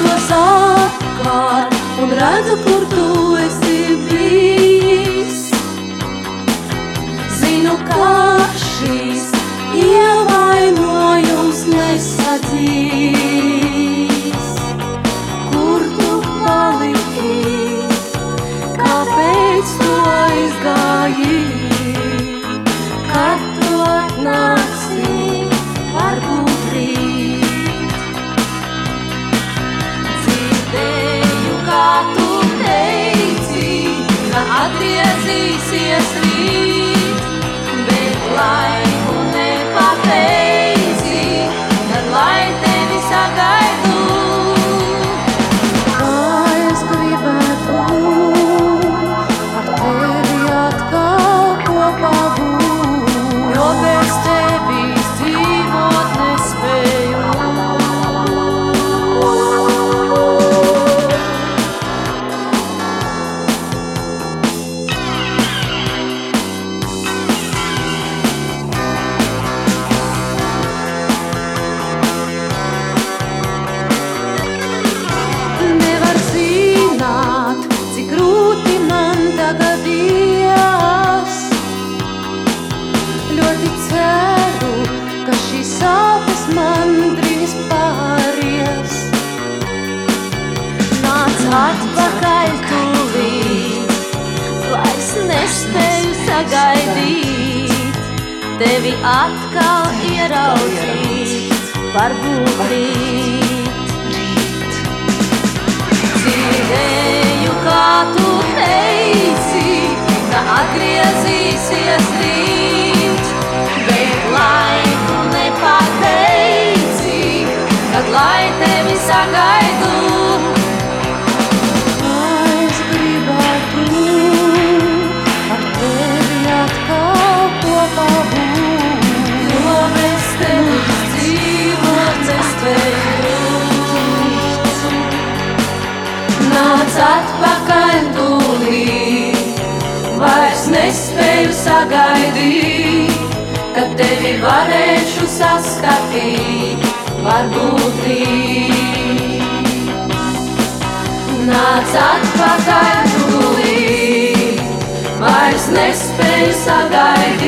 skatos apkārt un redzu, kur tu esi bijis. Zinu, kā šīs ievainojums nesadzīs. Kur tu paliki, kāpēc tu aizgāji? Kad tu atnāksi, varbūt rīt. Dzirdēju, kā tu teici, ka atgriezīsies rīt, bet laiku nepabeidzi, tad lai tevi sagaidu. Kā es gribētu ar tevi atkal kopā būt, jo bez tevis dzīvot nespēju. Nevar zināt, cik grūti man tagad ies. Ļoti ceru, ka šīs sāpes man drīz pāries. Nāc atpakaļ tūlīt, vairs nespēju sagaidīt, tevi atkal ieraudzīt, varbūt rīt. Dzirdēju, kā tu teici, ka atgriezīsies rīt, bet laiku nepabeidzi, kad lai tevi sagaidu. Kā es gribētu ar tevi atkal kopā būt, jo bez tevis dzīvot nespēju. Nāc atpakaļ tūlīt, vairs nespēju sagaidīt, kad tevi varēšu saskatīt, varbūt rīt. Nāc atpakaļ tūlīt, vairs nespēju sagaidīt,